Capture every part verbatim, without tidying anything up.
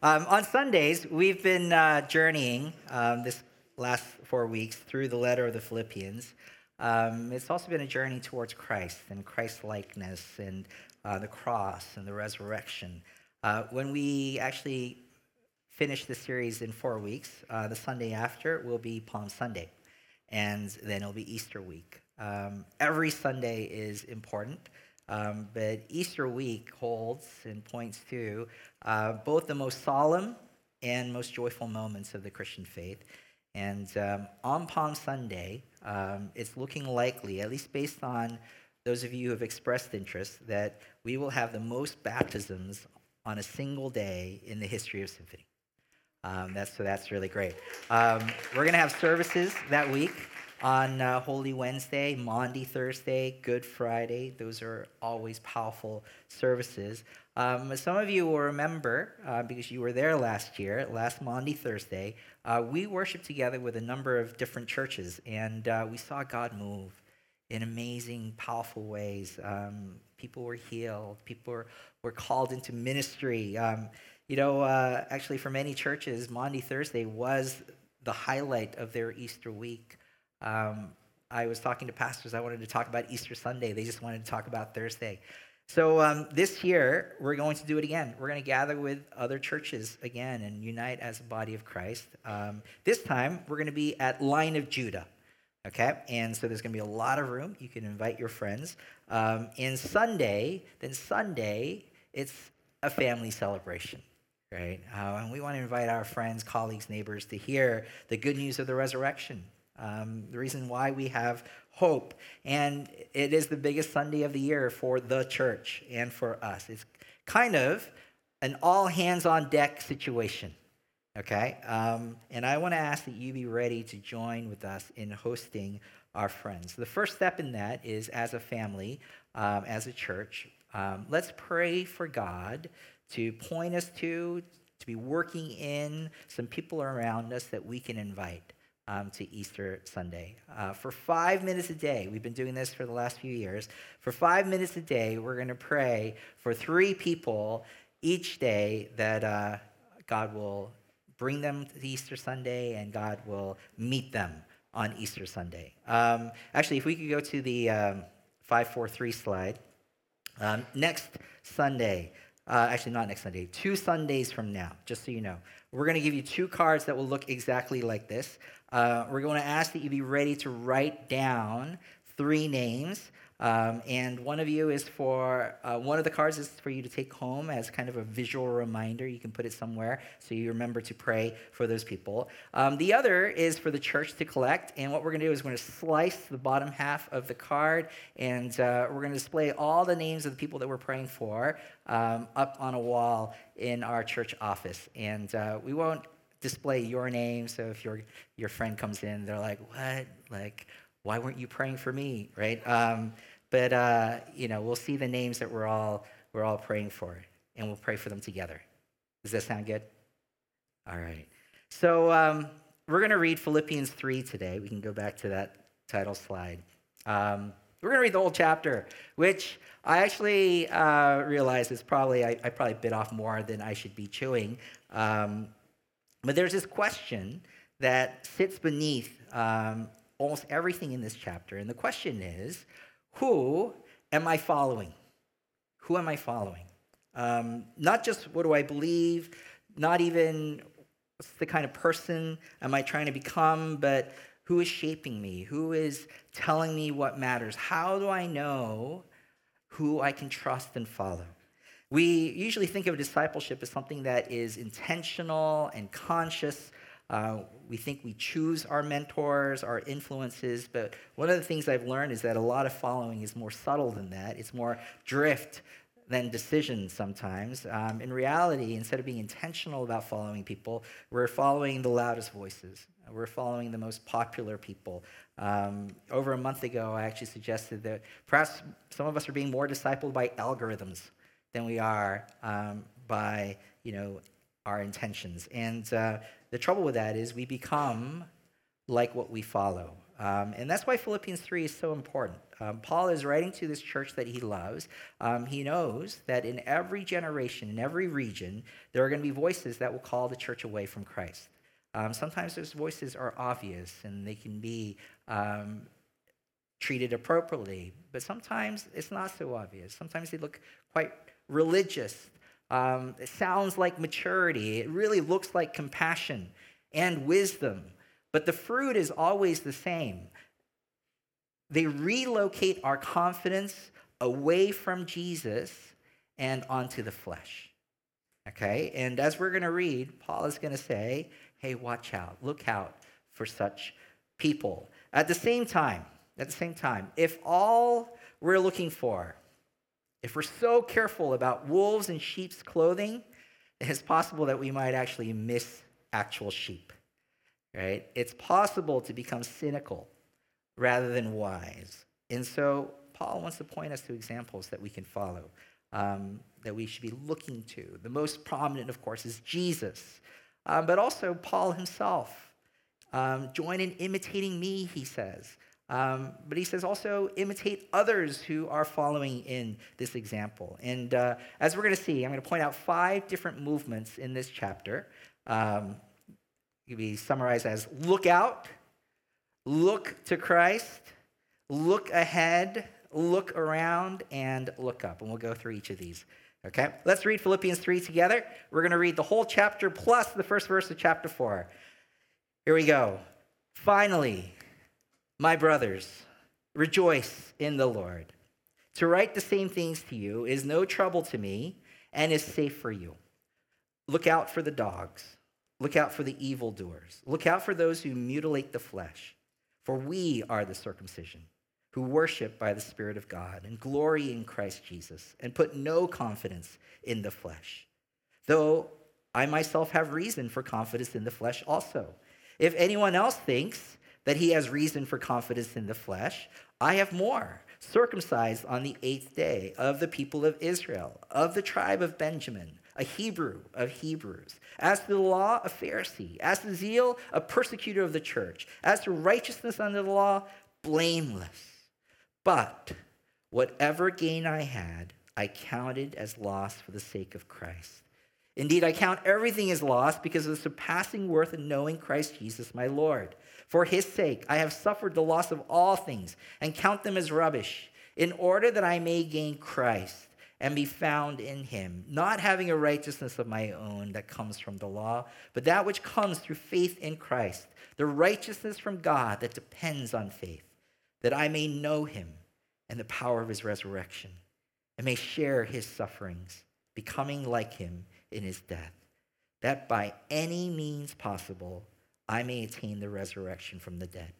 Um, on Sundays, we've been uh, journeying um, this last four weeks through the letter of the Philippians. Um, it's also been a journey towards Christ and Christ likeness and uh, the cross and the resurrection. Uh, when we actually finish the series in four weeks, uh, the Sunday after will be Palm Sunday, and then it'll be Easter week. Um, every Sunday is important. Um, but Easter week holds and points to uh, both the most solemn and most joyful moments of the Christian faith. And um, on Palm Sunday, um, it's looking likely, at least based on those of you who have expressed interest, that we will have the most baptisms on a single day in the history of Symphony. Um, that's so that's really great. Um, we're going to have services that week on uh, Holy Wednesday, Maundy Thursday, Good Friday. Those are always powerful services. Um, some of you will remember, uh, because you were there last year, last Maundy Thursday, uh, we worshiped together with a number of different churches, and uh, we saw God move in amazing, powerful ways. Um, people were healed. People were, were called into ministry. Um, you know, uh, actually, for many churches, Maundy Thursday was the highlight of their Easter week. Um, I was talking to pastors. I wanted to talk about Easter Sunday. They just wanted to talk about Thursday. So um, this year, we're going to do it again. We're going to gather with other churches again and unite as a body of Christ. Um, this time, we're going to be at Line of Judah. Okay? And so there's going to be a lot of room. You can invite your friends. Um, and Sunday, then Sunday, it's a family celebration. Right? Uh, and we want to invite our friends, colleagues, neighbors to hear the good news of the resurrection. Um, the reason why we have hope. And it is the biggest Sunday of the year for the church and for us. It's kind of an all hands on deck situation. Okay? Um, and I want to ask that you be ready to join with us in hosting our friends. The first step in that is, as a family, um, as a church, um, let's pray for God to point us to, to be working in some people around us that we can invite um, to Easter Sunday. Uh, for five minutes a day, we've been doing this for the last few years. For five minutes a day, we're going to pray for three people each day that uh, God will bring them to Easter Sunday and God will meet them on Easter Sunday. Um, actually, if we could go to the um, five four three slide. Um, next Sunday, Uh, actually, not next Sunday, two Sundays from now, just so you know. We're going to give you two cards that will look exactly like this. Uh, we're going to ask that you be ready to write down three names. Um, and one of you is for, uh, one of the cards is for you to take home as kind of a visual reminder. You can put it somewhere so you remember to pray for those people. Um, the other is for the church to collect. And what we're going to do is we're going to slice the bottom half of the card. And uh, we're going to display all the names of the people that we're praying for um, up on a wall in our church office. And uh, we won't display your name. So if your your friend comes in, they're like, what? Like, why weren't you praying for me, right? Um, but uh, you know, we'll see the names that we're all we're all praying for, and we'll pray for them together. Does that sound good? All right. So um, we're going to read Philippians three today. We can go back to that title slide. Um, we're going to read the whole chapter, which I actually uh, realize is probably I, I probably bit off more than I should be chewing. Um, but there's this question that sits beneath Um, almost everything in this chapter. And the question is, who am I following? Who am I following? Um, not just what do I believe, not even what's the kind of person am I trying to become, but who is shaping me? Who is telling me what matters? How do I know who I can trust and follow? We usually think of discipleship as something that is intentional and conscious. Uh, we think we choose our mentors, our influences, but one of the things I've learned is that a lot of following is more subtle than that. It's more drift than decision sometimes. Um, in reality, instead of being intentional about following people, we're following the loudest voices. We're following the most popular people. Um, over a month ago, I actually suggested that perhaps some of us are being more discipled by algorithms than we are um, by, you know, our intentions. And uh, the trouble with that is we become like what we follow. Um, and that's why Philippians three is so important. Um, Paul is writing to this church that he loves. Um, he knows that in every generation, in every region, there are going to be voices that will call the church away from Christ. Um, sometimes those voices are obvious and they can be um, treated appropriately, but sometimes it's not so obvious. Sometimes they look quite religious. Um, it sounds like maturity. It really looks like compassion and wisdom. But the fruit is always the same. They relocate our confidence away from Jesus and onto the flesh. Okay? And as we're going to read, Paul is going to say, hey, watch out. Look out for such people. At the same time, at the same time, if all we're looking for, if we're so careful about wolves in sheep's clothing, it's possible that we might actually miss actual sheep. Right? It's possible to become cynical rather than wise. And so Paul wants to point us to examples that we can follow, um, that we should be looking to. The most prominent, of course, is Jesus, um, but also Paul himself. Um, Join in imitating me, he says. Um, but he says also imitate others who are following in this example. And uh, as we're going to see, I'm going to point out five different movements in this chapter. Um, It can be summarized as look out, look to Christ, look ahead, look around, and look up. And we'll go through each of these. Okay? Let's read Philippians three together. We're going to read the whole chapter plus the first verse of chapter four. Here we go. Finally, my brothers, rejoice in the Lord. To write the same things to you is no trouble to me and is safe for you. Look out for the dogs. Look out for the evildoers. Look out for those who mutilate the flesh. For we are the circumcision, who worship by the Spirit of God and glory in Christ Jesus, and put no confidence in the flesh. Though I myself have reason for confidence in the flesh also. If anyone else thinks that he has reason for confidence in the flesh, I have more. Circumcised on the eighth day, of the people of Israel, of the tribe of Benjamin, a Hebrew of Hebrews. As to the law, a Pharisee. As to zeal, a persecutor of the church. As to righteousness under the law, blameless. But whatever gain I had, I counted as loss for the sake of Christ. Indeed, I count everything as loss because of the surpassing worth of knowing Christ Jesus my Lord. For his sake, I have suffered the loss of all things and count them as rubbish, in order that I may gain Christ and be found in him, not having a righteousness of my own that comes from the law, but that which comes through faith in Christ, the righteousness from God that depends on faith, that I may know him and the power of his resurrection, and may share his sufferings, becoming like him in his death, that by any means possible I may attain the resurrection from the dead.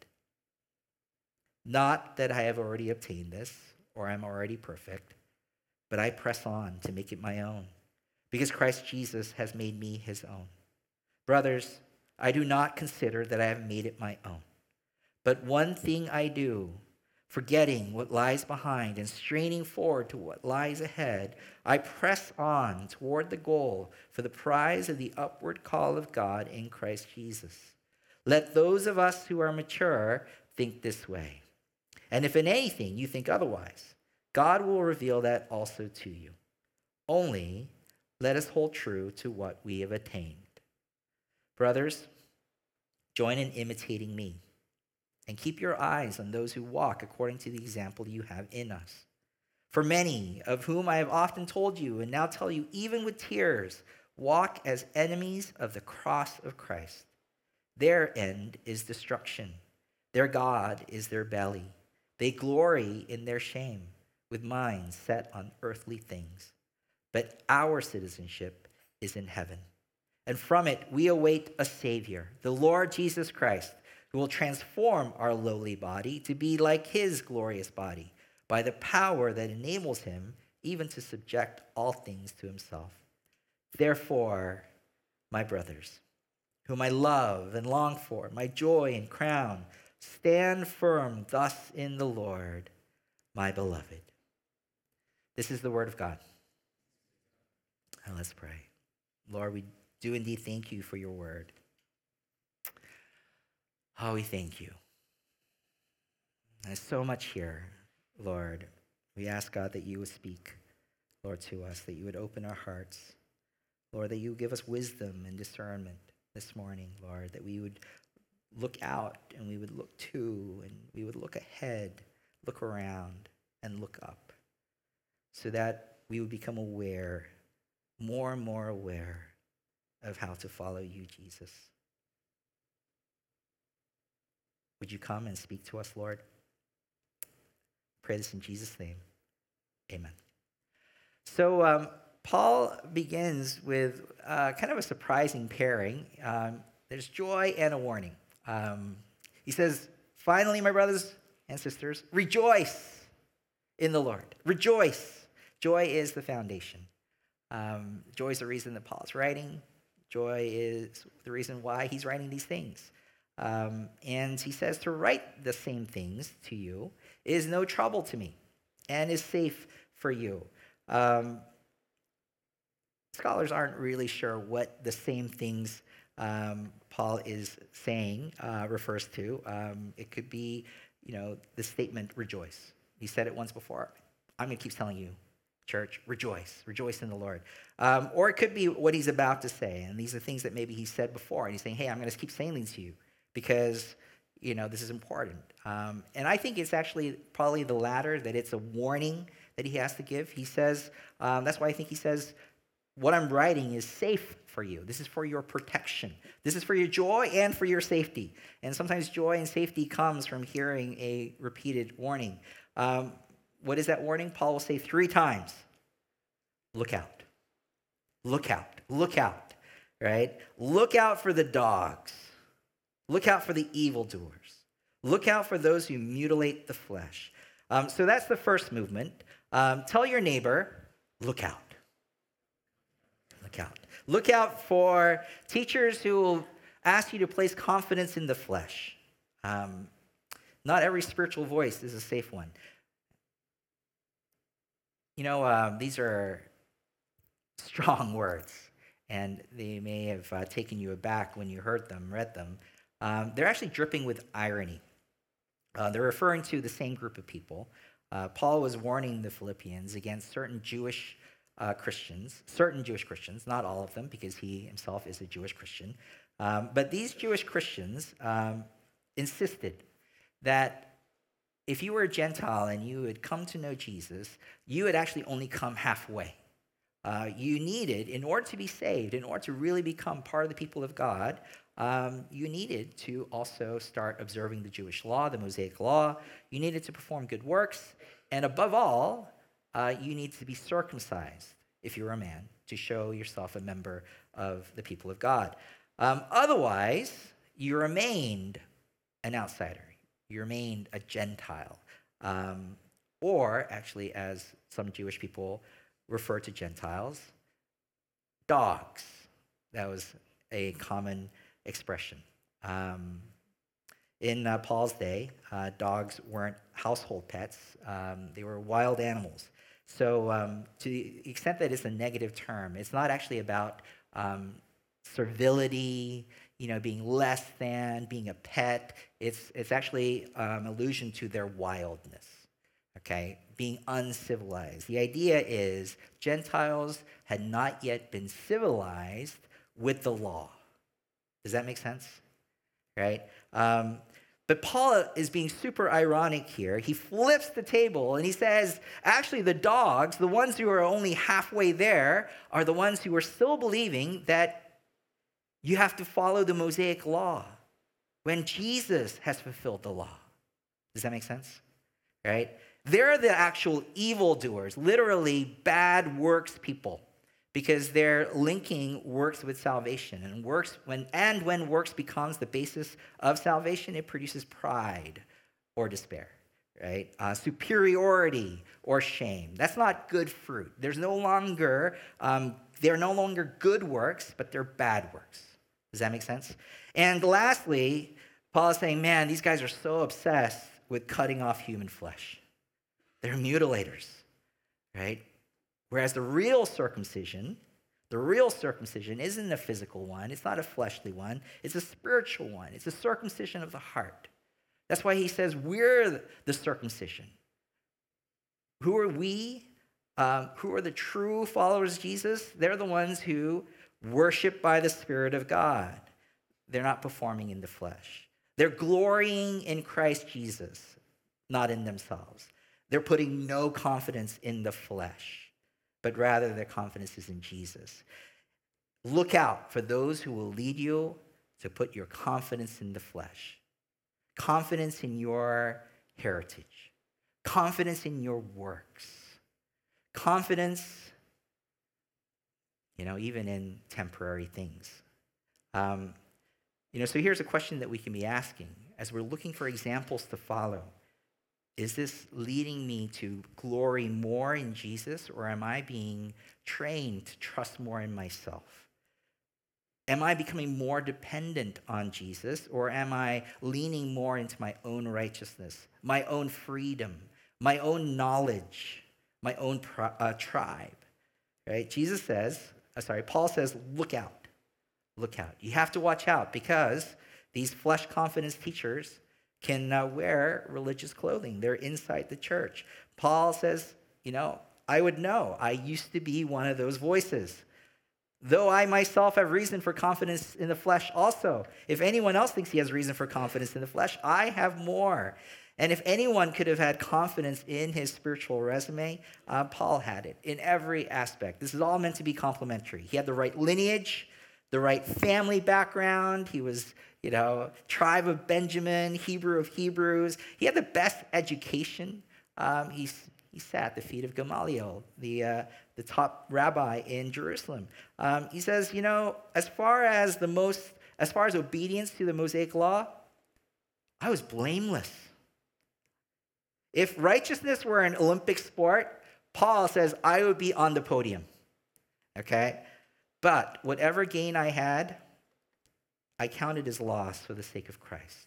Not that I have already obtained this, or am already perfect, but I press on to make it my own, because Christ Jesus has made me his own. Brothers, I do not consider that I have made it my own, but one thing I do, forgetting what lies behind and straining forward to what lies ahead, I press on toward the goal for the prize of the upward call of God in Christ Jesus. Let those of us who are mature think this way. And if in anything you think otherwise, God will reveal that also to you. Only let us hold true to what we have attained. Brothers, join in imitating me, and keep your eyes on those who walk according to the example you have in us. For many, of whom I have often told you, and now tell you even with tears, walk as enemies of the cross of Christ. Their end is destruction. Their God is their belly. They glory in their shame, with minds set on earthly things. But our citizenship is in heaven, and from it we await a Savior, the Lord Jesus Christ, who will transform our lowly body to be like his glorious body by the power that enables him even to subject all things to himself. Therefore, my brothers, whom I love and long for, my joy and crown, stand firm thus in the Lord, my beloved. This is the word of God. Now let's pray. Lord, we do indeed thank you for your word. Oh, we thank you. There's so much here, Lord. We ask, God, that you would speak, Lord, to us, that you would open our hearts. Lord, that you would give us wisdom and discernment this morning, Lord, that we would look out and we would look to and we would look ahead, look around, and look up so that we would become aware, more and more aware of how to follow you, Jesus. Would you come and speak to us, Lord? Pray this in Jesus' name. Amen. So um, Paul begins with uh, kind of a surprising pairing. Um, there's joy and a warning. Um, he says, finally, my brothers and sisters, rejoice in the Lord. Rejoice. Joy is the foundation. Um, joy is the reason that Paul is writing. Joy is the reason why he's writing these things. Um, and he says to write the same things to you is no trouble to me and is safe for you. Um, scholars aren't really sure what the same things um, Paul is saying uh, refers to. Um, it could be, you know, the statement rejoice. He said it once before. I'm going to keep telling you, church, rejoice. Rejoice in the Lord. Um, or it could be what he's about to say. And these are things that maybe he said before. And he's saying, hey, I'm going to keep saying these to you because, you know, this is important. Um, and I think it's actually probably the latter, that it's a warning that he has to give. He says, um, that's why I think he says, what I'm writing is safe for you. This is for your protection. This is for your joy and for your safety. And sometimes joy and safety comes from hearing a repeated warning. Um, what is that warning? Paul will say three times, look out, look out, look out, right? Look out for the dogs. Look out for the evildoers. Look out for those who mutilate the flesh. Um, so that's the first movement. Um, tell your neighbor, look out. Look out. Look out for teachers who will ask you to place confidence in the flesh. Um, not every spiritual voice is a safe one. You know, um, these are strong words, and they may have uh, taken you aback when you heard them, read them. Um, they're actually dripping with irony. Uh, they're referring to the same group of people. Uh, Paul was warning the Philippians against certain Jewish uh, Christians, certain Jewish Christians, not all of them, because he himself is a Jewish Christian. Um, but these Jewish Christians um, insisted that if you were a Gentile and you had come to know Jesus, you had actually only come halfway. Uh, you needed, in order to be saved, in order to really become part of the people of God, um, you needed to also start observing the Jewish law, the Mosaic law. You needed to perform good works. And above all, uh, you need to be circumcised, if you're a man, to show yourself a member of the people of God. Um, otherwise, you remained an outsider. You remained a Gentile. Um, or, actually, as some Jewish people refer to Gentiles, dogs. That was a common expression. Um, in uh, Paul's day, uh, dogs weren't household pets. Um, they were wild animals. So um, to the extent that it's a negative term, it's not actually about um, servility, you know, being less than, being a pet. It's, it's actually um, allusion to their wildness, okay? Being uncivilized. The idea is Gentiles had not yet been civilized with the law. Does that make sense? Right? Um, but Paul is being super ironic here. He flips the table and he says, actually, the dogs, the ones who are only halfway there, are the ones who are still believing that you have to follow the Mosaic law when Jesus has fulfilled the law. Does that make sense? Right? They're the actual evildoers, literally bad works people, because they're linking works with salvation. And works when and when works becomes the basis of salvation, it produces pride or despair, right? Uh, superiority or shame. That's not good fruit. There's no longer, um, they're no longer good works, but they're bad works. Does that make sense? And lastly, Paul is saying, man, these guys are so obsessed with cutting off human flesh. They're mutilators, right? Whereas the real circumcision, the real circumcision isn't a physical one. It's not a fleshly one. It's a spiritual one. It's a circumcision of the heart. That's why he says we're the circumcision. Who are we? Um, who are the true followers of Jesus? They're the ones who worship by the Spirit of God. They're not performing in the flesh. They're glorying in Christ Jesus, not in themselves. They're putting no confidence in the flesh, but rather their confidence is in Jesus. Look out for those who will lead you to put your confidence in the flesh, confidence in your heritage, confidence in your works, confidence, you know, even in temporary things. Um, you know, so here's a question that we can be asking as we're looking for examples to follow. Is this leading me to glory more in Jesus, or am I being trained to trust more in myself? Am I becoming more dependent on Jesus, or am I leaning more into my own righteousness, my own freedom, my own knowledge, my own pro- uh, tribe? Right? Jesus says, uh, sorry, Paul says, look out, look out. You have to watch out because these flesh confidence teachers can uh, wear religious clothing. They're inside the church. Paul says, you know, I would know. I used to be one of those voices. Though I myself have reason for confidence in the flesh also. If anyone else thinks he has reason for confidence in the flesh, I have more. And if anyone could have had confidence in his spiritual resume, uh, Paul had it in every aspect. This is all meant to be complementary. He had the right lineage, the right family background. He was, you know, tribe of Benjamin, Hebrew of Hebrews. He had the best education. Um, he's He sat at the feet of Gamaliel, the, uh, the top rabbi in Jerusalem. Um, he says, you know, as far as the most, as far as obedience to the Mosaic law, I was blameless. If righteousness were an Olympic sport, Paul says I would be on the podium. Okay? But whatever gain I had, I counted as loss for the sake of Christ.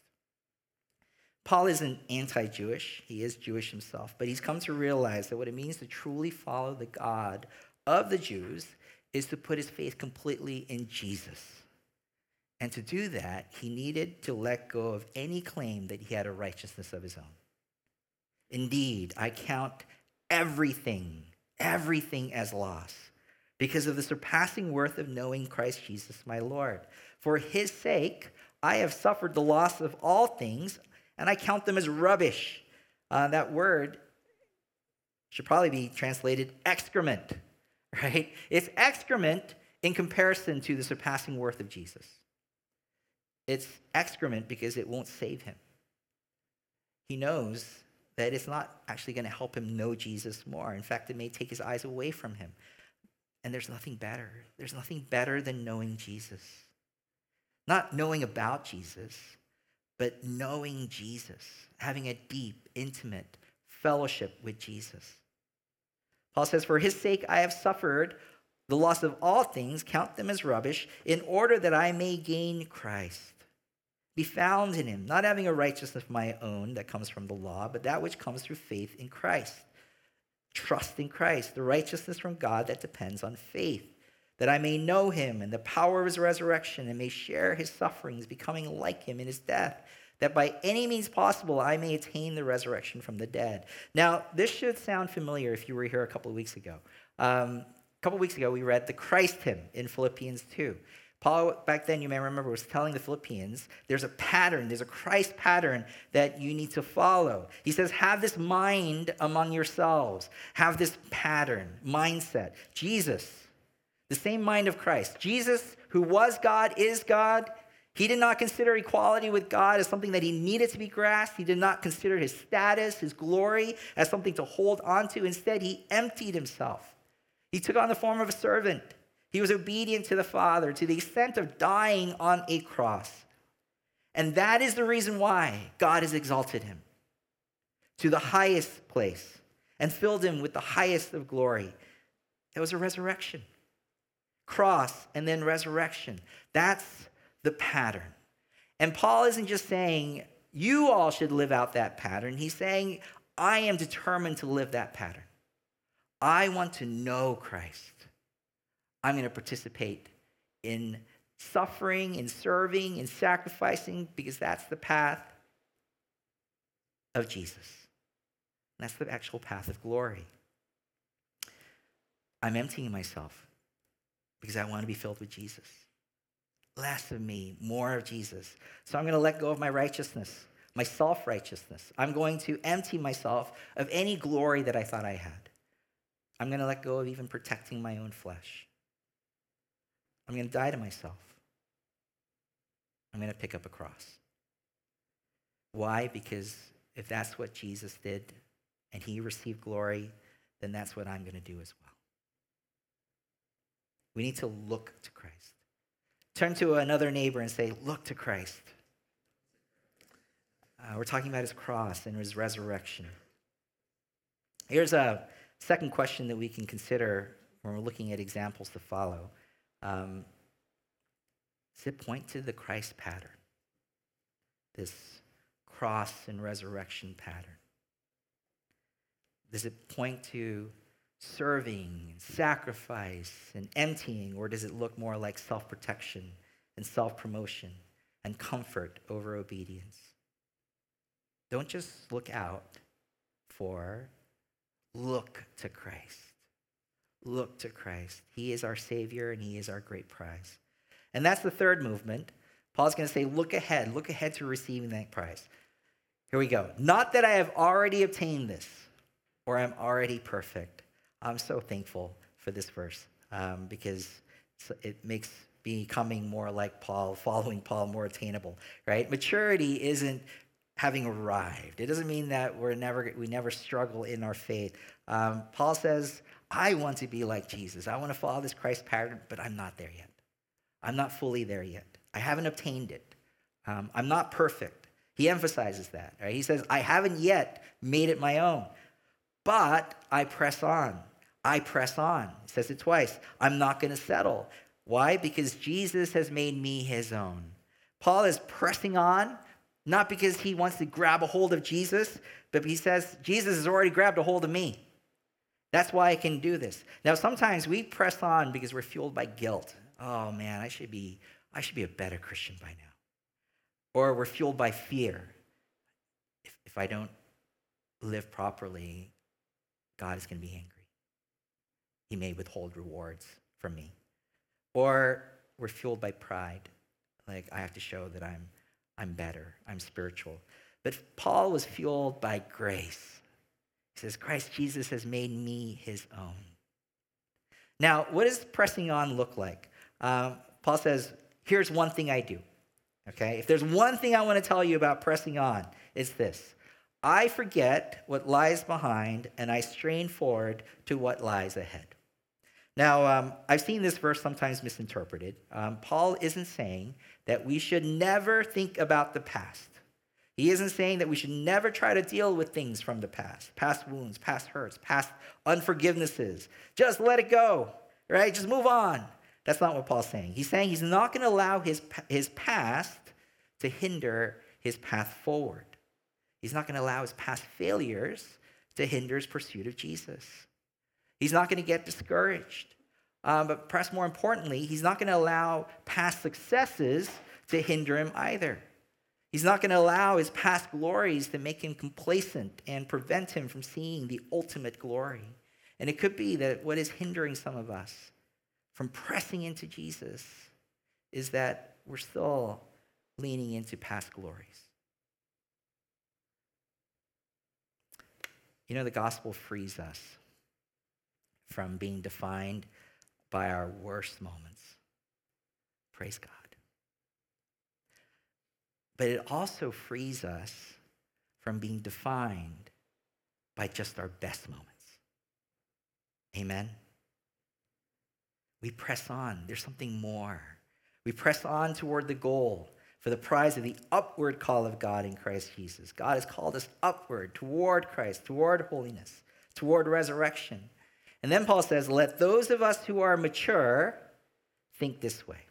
Paul isn't anti-Jewish. He is Jewish himself. But he's come to realize that what it means to truly follow the God of the Jews is to put his faith completely in Jesus. And to do that, he needed to let go of any claim that he had a righteousness of his own. Indeed, I count everything, everything as loss because of the surpassing worth of knowing Christ Jesus, my Lord. For his sake, I have suffered the loss of all things, and I count them as rubbish. Uh, that word should probably be translated excrement, right? It's excrement in comparison to the surpassing worth of Jesus. It's excrement because it won't save him. He knows that it's not actually going to help him know Jesus more. In fact, it may take his eyes away from him. And there's nothing better. There's nothing better than knowing Jesus. Not knowing about Jesus, but knowing Jesus, having a deep, intimate fellowship with Jesus. Paul says, for his sake I have suffered the loss of all things, count them as rubbish, in order that I may gain Christ, be found in him, not having a righteousness of my own that comes from the law, but that which comes through faith in Christ. Trust in Christ, the righteousness from God that depends on faith, that I may know him and the power of his resurrection and may share his sufferings, becoming like him in his death, that by any means possible I may attain the resurrection from the dead. Now, this should sound familiar if you were here a couple of weeks ago. Um, a couple of weeks ago, we read the Christ hymn in Philippians two. Paul, back then, you may remember, was telling the Philippians, there's a pattern, there's a Christ pattern that you need to follow. He says, have this mind among yourselves. Have this pattern, mindset. Jesus, the same mind of Christ. Jesus, who was God, is God. He did not consider equality with God as something that he needed to be grasped. He did not consider his status, his glory, as something to hold on to. Instead, he emptied himself. He took on the form of a servant. He was obedient to the Father to the extent of dying on a cross. And that is the reason why God has exalted him to the highest place and filled him with the highest of glory. It was a resurrection. Cross and then resurrection. That's the pattern. And Paul isn't just saying, you all should live out that pattern. He's saying, I am determined to live that pattern. I want to know Christ. I'm going to participate in suffering, in serving, in sacrificing, because that's the path. of Jesus. And that's the actual path of glory. I'm emptying myself because I want to be filled with Jesus. Less of me, more of Jesus. So I'm going to let go of my righteousness, my self-righteousness. I'm going to empty myself of any glory that I thought I had. I'm going to let go of even protecting my own flesh. I'm going to die to myself. I'm going to pick up a cross. Why? Because if that's what Jesus did and he received glory, then that's what I'm going to do as well. We need to look to Christ. Turn to another neighbor and say, look to Christ. Uh, we're talking about his cross and his resurrection. Here's a second question that we can consider when we're looking at examples to follow. Um, does it point to the Christ pattern? This cross and resurrection pattern? Does it point to serving, and sacrifice, and emptying, or does it look more like self-protection and self-promotion and comfort over obedience? Don't just look out for, look to Christ. Look to Christ. He is our Savior and he is our great prize. And that's the third movement. Paul's going to say, look ahead. Look ahead to receiving that prize. Here we go. Not that I have already obtained this or I'm already perfect. I'm so thankful for this verse um, because it makes becoming more like Paul, following Paul, more attainable, right? Maturity isn't having arrived. It doesn't mean that we're never we never struggle in our faith. Um, Paul says, I want to be like Jesus. I want to follow this Christ pattern, but I'm not there yet. I'm not fully there yet. I haven't obtained it. Um, I'm not perfect. He emphasizes that. Right? He says, I haven't yet made it my own, but I press on. I press on. He says it twice. I'm not going to settle. Why? Because Jesus has made me his own. Paul is pressing on, not because he wants to grab a hold of Jesus, but he says, Jesus has already grabbed a hold of me. That's why I can do this. Now, sometimes we press on because we're fueled by guilt. Oh man, I should be, I should be a better Christian by now. Or we're fueled by fear. If, if I don't live properly, God is going to be angry. He may withhold rewards from me. Or we're fueled by pride. Like, I have to show that I'm, I'm better, I'm spiritual. But Paul was fueled by grace. He says, Christ Jesus has made me his own. Now, what does pressing on look like? Um, Paul says, here's one thing I do. Okay? If there's one thing I want to tell you about pressing on, it's this. I forget what lies behind and I strain forward to what lies ahead. Now, um, I've seen this verse sometimes misinterpreted. Um, Paul isn't saying that we should never think about the past. He isn't saying that we should never try to deal with things from the past, past wounds, past hurts, past unforgivenesses. Just let it go, right? Just move on. That's not what Paul's saying. He's saying he's not going to allow his, his past to hinder his path forward. He's not going to allow his past failures to hinder his pursuit of Jesus. He's not going to get discouraged. Um, but perhaps more importantly, he's not going to allow past successes to hinder him either. He's not going to allow his past glories to make him complacent and prevent him from seeing the ultimate glory. And it could be that what is hindering some of us from pressing into Jesus is that we're still leaning into past glories. You know, the gospel frees us from being defined by our worst moments. Praise God. But it also frees us from being defined by just our best moments. Amen? We press on. There's something more. We press on toward the goal for the prize of the upward call of God in Christ Jesus. God has called us upward, toward Christ, toward holiness, toward resurrection. And then Paul says, let those of us who are mature think this way.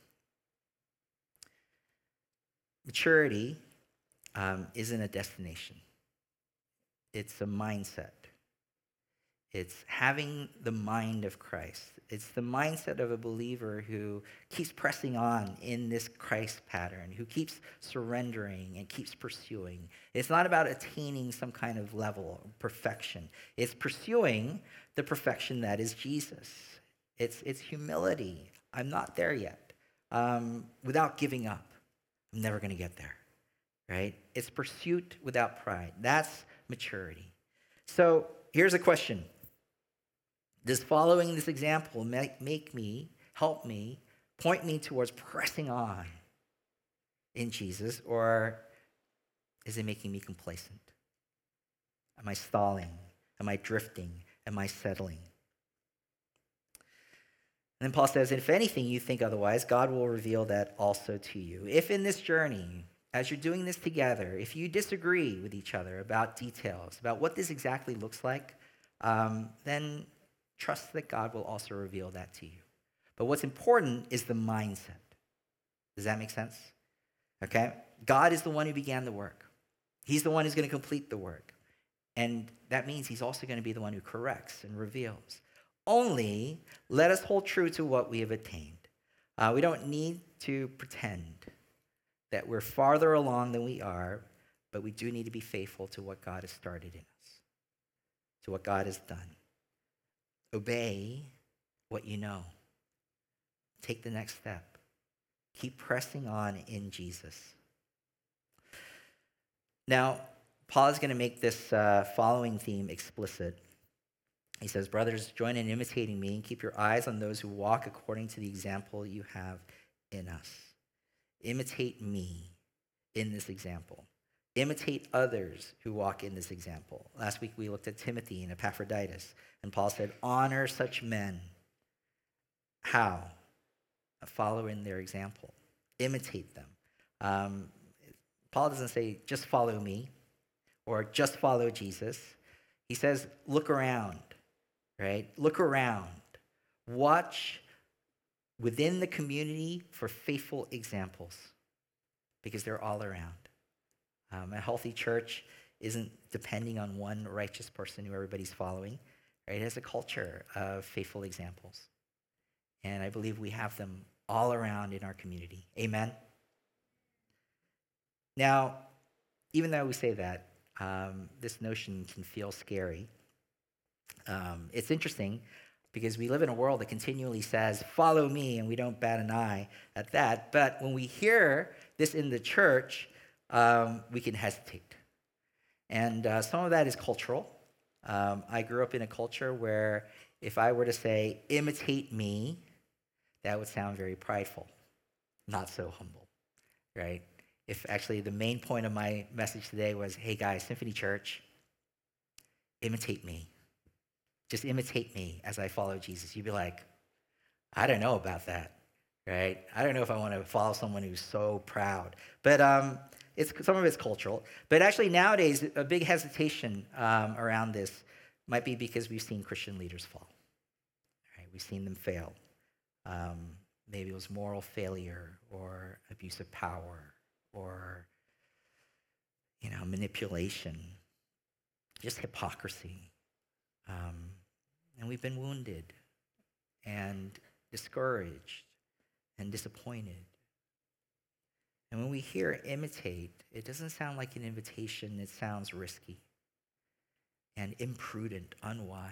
Maturity um, isn't a destination. It's a mindset. It's having the mind of Christ. It's the mindset of a believer who keeps pressing on in this Christ pattern, who keeps surrendering and keeps pursuing. It's not about attaining some kind of level of perfection. It's pursuing the perfection that is Jesus. It's, it's humility. I'm not there yet. Um, without giving up. I'm never going to get there, right? It's pursuit without pride. That's maturity. So here's a question. Does following this example make, make me, help me, point me towards pressing on in Jesus, or is it making me complacent? Am I stalling? Am I drifting? Am I settling? And then Paul says, if anything you think otherwise, God will reveal that also to you. If in this journey, as you're doing this together, if you disagree with each other about details, about what this exactly looks like, um, then trust that God will also reveal that to you. But what's important is the mindset. Does that make sense? Okay? God is the one who began the work. He's the one who's going to complete the work. And that means he's also going to be the one who corrects and reveals. Only let us hold true to what we have attained. Uh, we don't need to pretend that we're farther along than we are, but we do need to be faithful to what God has started in us, to what God has done. Obey what you know. Take the next step. Keep pressing on in Jesus. Now, Paul is going to make this uh, following theme explicit. He says, brothers, join in imitating me and keep your eyes on those who walk according to the example you have in us. Imitate me in this example. Imitate others who walk in this example. Last week we looked at Timothy and Epaphroditus, and Paul said, honor such men. How? Follow in their example. Imitate them. Um, Paul doesn't say, just follow me or just follow Jesus. He says, look around, right? Look around. Watch within the community for faithful examples because they're all around. Um, a healthy church isn't depending on one righteous person who everybody's following, right? It has a culture of faithful examples. And I believe we have them all around in our community. Amen? Now, even though we say that, um, this notion can feel scary. Um, it's interesting because we live in a world that continually says, follow me, and we don't bat an eye at that. But when we hear this in the church, um, we can hesitate. And uh, some of that is cultural. Um, I grew up in a culture where if I were to say, imitate me, that would sound very prideful, not so humble, right? If actually the main point of my message today was, hey guys, Symphony Church, imitate me. Just imitate me as I follow Jesus. You'd be like, I don't know about that, right? I don't know if I want to follow someone who's so proud. But um, it's some of it's cultural. But actually nowadays, a big hesitation um, around this might be because we've seen Christian leaders fall. Right? We've seen them fail. Um, maybe it was moral failure or abuse of power or, you know, manipulation, just hypocrisy. Um, and we've been wounded and discouraged and disappointed. And when we hear imitate, it doesn't sound like an invitation. It sounds risky and imprudent, unwise.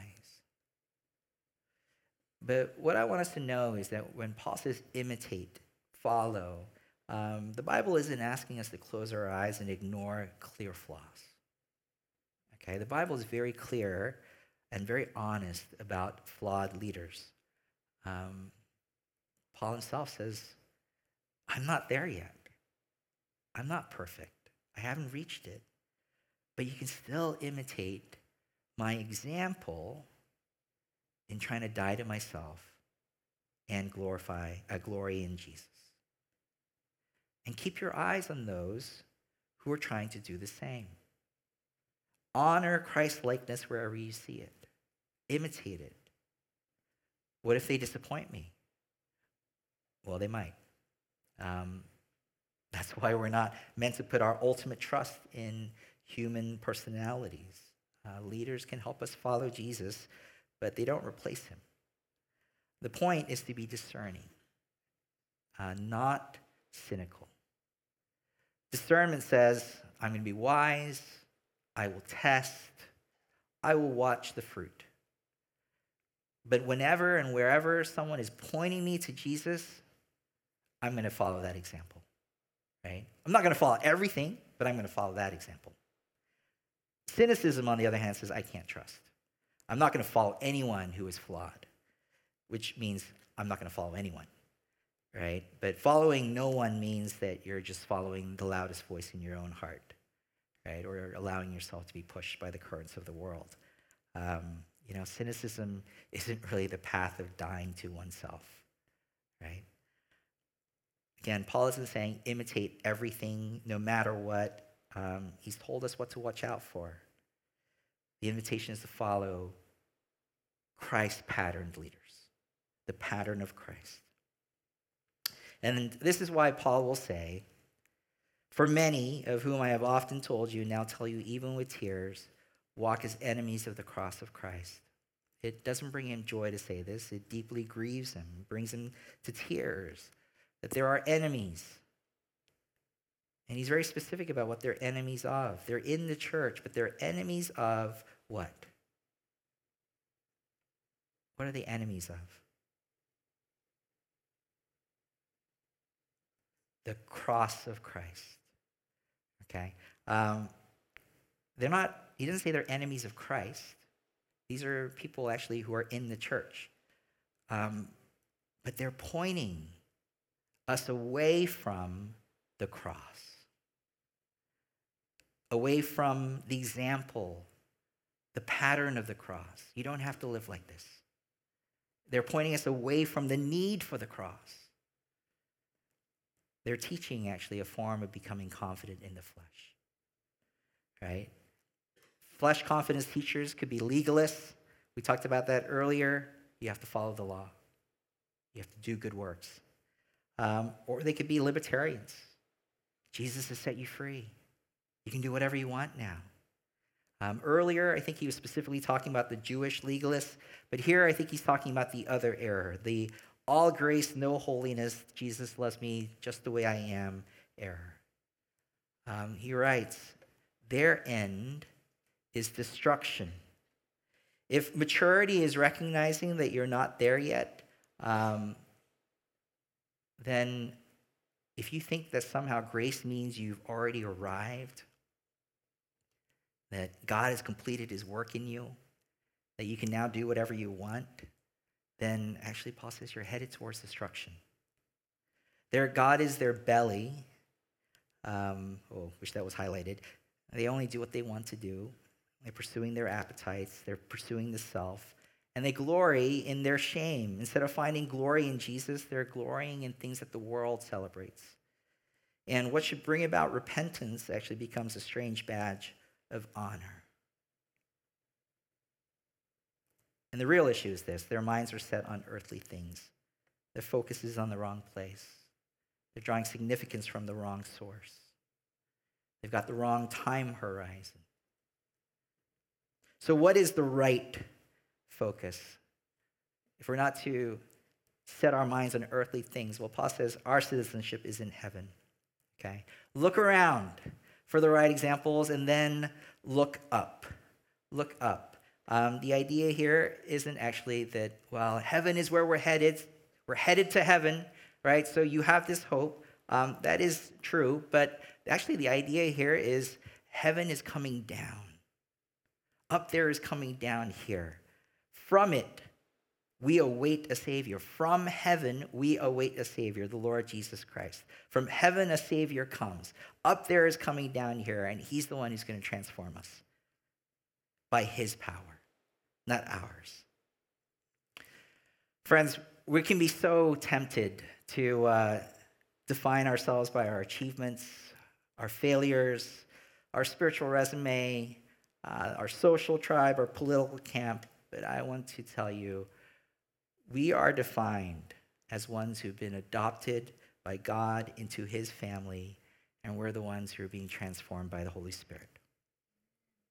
But what I want us to know is that when Paul says imitate, follow, um, the Bible isn't asking us to close our eyes and ignore clear flaws. Okay, the Bible is very clear and very honest about flawed leaders. Um, Paul himself says, I'm not there yet. I'm not perfect. I haven't reached it. But you can still imitate my example in trying to die to myself and glorify a glory in Jesus. And keep your eyes on those who are trying to do the same. Honor Christ's likeness wherever you see it. Imitate it. What if they disappoint me? Well, they might. Um, that's why we're not meant to put our ultimate trust in human personalities. Uh, leaders can help us follow Jesus, but they don't replace him. The point is to be discerning, uh, not cynical. Discernment says, I'm going to be wise, I will test, I will watch the fruit. But whenever and wherever someone is pointing me to Jesus, I'm going to follow that example, right? I'm not going to follow everything, but I'm going to follow that example. Cynicism, on the other hand, says, I can't trust. I'm not going to follow anyone who is flawed, which means I'm not going to follow anyone, right? But following no one means that you're just following the loudest voice in your own heart, right? Or allowing yourself to be pushed by the currents of the world. Um, you know, cynicism isn't really the path of dying to oneself, right? Again, Paul isn't saying imitate everything, no matter what. Um, he's told us what to watch out for. The invitation is to follow Christ-patterned leaders, the pattern of Christ. And this is why Paul will say, for many of whom I have often told you, now tell you even with tears, walk as enemies of the cross of Christ. It doesn't bring him joy to say this. It deeply grieves him, brings him to tears, that there are enemies. And he's very specific about what they're enemies of. They're in the church, but they're enemies of what? What are they enemies of? The cross of Christ. Okay? Um, they're not, he doesn't say they're enemies of Christ. These are people actually who are in the church. Um, but they're pointing us away from the cross, away from the example, the pattern of the cross. You don't have to live like this. They're pointing us away from the need for the cross. They're teaching actually a form of becoming confident in the flesh, right? Flesh confidence teachers could be legalists. We talked about that earlier. You have to follow the law. You have to do good works. Um, or they could be libertarians. Jesus has set you free. You can do whatever you want now. Um, earlier, I think he was specifically talking about the Jewish legalists, but here I think he's talking about the other error, the all grace, no holiness, Jesus loves me just the way I am error. Um, he writes, their end is destruction. If maturity is recognizing that you're not there yet, um, then if you think that somehow grace means you've already arrived, that God has completed his work in you, that you can now do whatever you want, then actually Paul says you're headed towards destruction. Their God is their belly. Um, oh, wish that was highlighted. They only do what they want to do. They're pursuing their appetites. They're pursuing the self. And they glory in their shame. Instead of finding glory in Jesus, they're glorying in things that the world celebrates. And what should bring about repentance actually becomes a strange badge of honor. And the real issue is this. Their minds are set on earthly things. Their focus is on the wrong place. They're drawing significance from the wrong source. They've got the wrong time horizon. So what is the right focus? If we're not to set our minds on earthly things, well, Paul says our citizenship is in heaven. Okay? Look around for the right examples and then look up. Look up. Um, the idea here isn't actually that, well, heaven is where we're headed. We're headed to heaven, right? So you have this hope. Um, that is true, but actually the idea here is heaven is coming down. Up there is coming down here. From it, we await a Savior. From heaven, we await a Savior, the Lord Jesus Christ. From heaven, a Savior comes. Up there is coming down here, and he's the one who's going to transform us by his power, not ours. Friends, we can be so tempted to uh, define ourselves by our achievements, our failures, our spiritual resume, uh, our social tribe, our political camp. But I want to tell you, we are defined as ones who've been adopted by God into his family, and we're the ones who are being transformed by the Holy Spirit.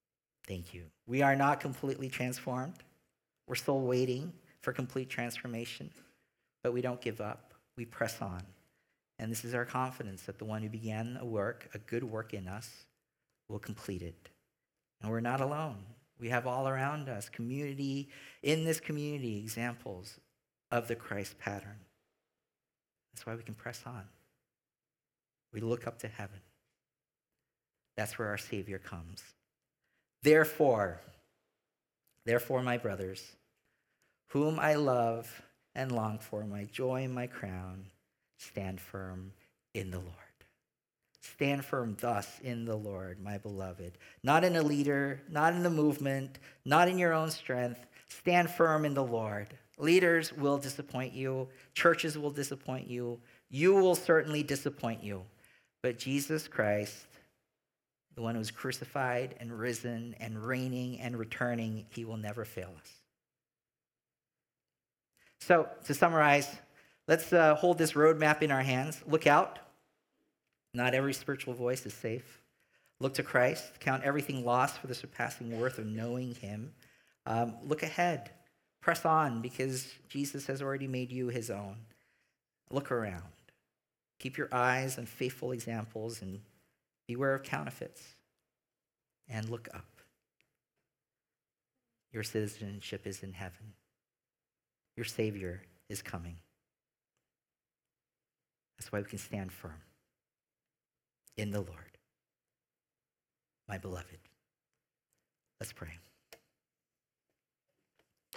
Thank you. We are not completely transformed. We're still waiting for complete transformation, but we don't give up. We press on. And this is our confidence that the one who began a work, a good work in us, will complete it. And we're not alone. We have all around us community, in this community, examples of the Christ pattern. That's why we can press on. We look up to heaven. That's where our Savior comes. Therefore, therefore, my brothers, whom I love and long for, my joy and my crown, stand firm in the Lord. Stand firm thus in the Lord, my beloved. Not in a leader, not in the movement, not in your own strength. Stand firm in the Lord. Leaders will disappoint you. Churches will disappoint you. You will certainly disappoint you. But Jesus Christ, the one who was crucified and risen and reigning and returning, he will never fail us. So, to summarize, let's uh, hold this roadmap in our hands. Look out. Not every spiritual voice is safe. Look to Christ. Count everything lost for the surpassing worth of knowing him. Um, look ahead. Press on because Jesus has already made you his own. Look around. Keep your eyes on faithful examples and beware of counterfeits. And look up. Your citizenship is in heaven. Your Savior is coming. That's why we can stand firm in the Lord, my beloved. Let's pray.